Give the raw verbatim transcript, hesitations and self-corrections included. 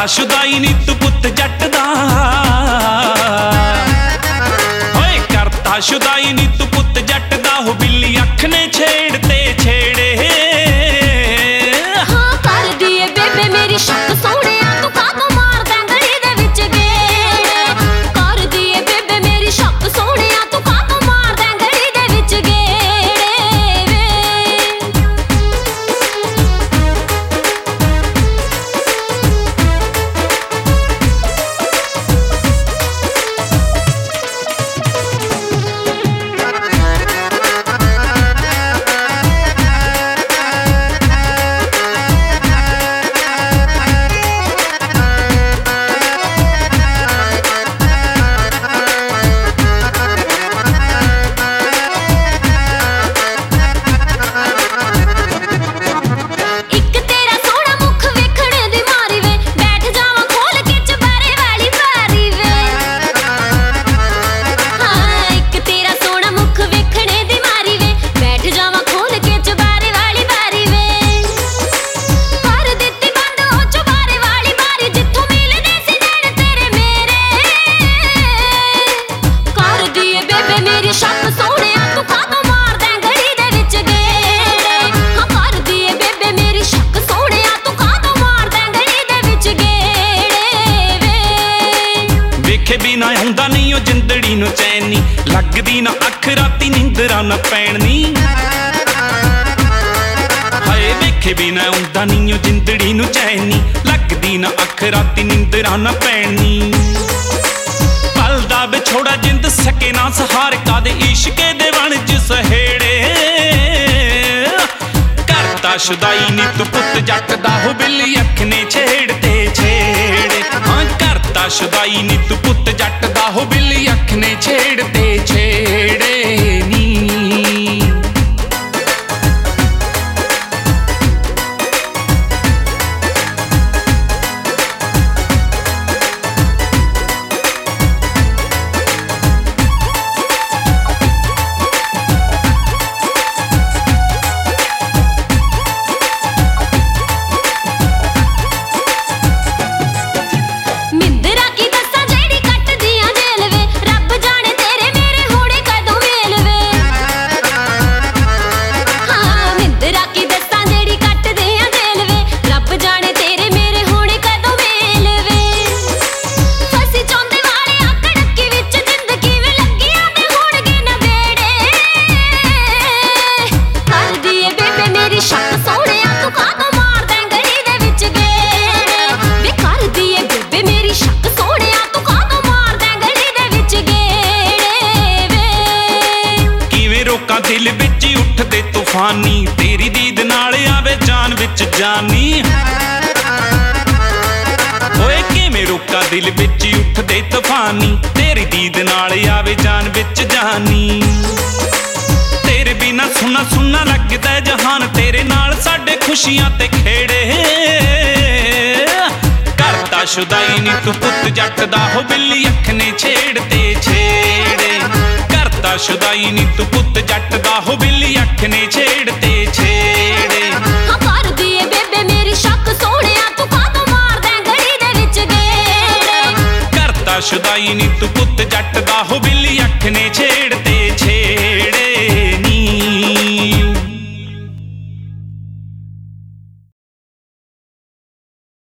करता शुदाई नी तू पुत जट दा, होए करता शुदाई नी तू पुत जट दा, हो बिल्ली अख ने छेड़ते छेड़े। हाँ कर दिए बेबे मेरी शक सोहणिया तू कातों मारदा गली दे विच गेड़े, कर दिए बेबे मेरी शक सोहणिया तू कातों मारदा गली दे विच गेड़े वे। बिना आउंदा नहीं ओ जिंदड़ी नूं चैन नी, लगदी ना अख राती नींदरां ना पैण नी। हाय वेखे बिना आउंदा नहीं ओ जिंदड़ी नूं चैन नी, लगदी ना अख राती नींदरां ना पैण नी। पल दा विछोड़ा जिंद सके ना सहार, कादे इश्के दे वणज सहेड़े। करता शुदाई नी तू पुत जट दा, हो बिल्ली अख ने छेड़ते छेड़े। हाँ करता शुदाई नी तू पुत जट दा, हो बिल्ली अख ने छेड़ते छेड़े नी। दिल विच उठदे तूफानी, तेरी दीद नाल आवे जान विच जानी। होए किवें रोका दिल विच उठदे तूफानी, तेरी दीद नाल आवे जान विच जानी। तेरे बिना सुना सुना लगदा जहान, तेरे नाल साडे खुशियां ते खेड़े। करता शुदाई नी तू पुत जट दा, हो बिल्ली अख ने छेड़ते छेड़े। करता शुदाई नी तू पुत जट दा, हो बिल्ली अख ने छेड़ते छेड़े। हाँ कर दिए बेबे मेरी शक सोहणिया तू कातों मारदा गली दे विच गेड़े। करता शुदाई नी तू पुत जट दा, हो बिल्ली अख ने छेड़ते छेड़े।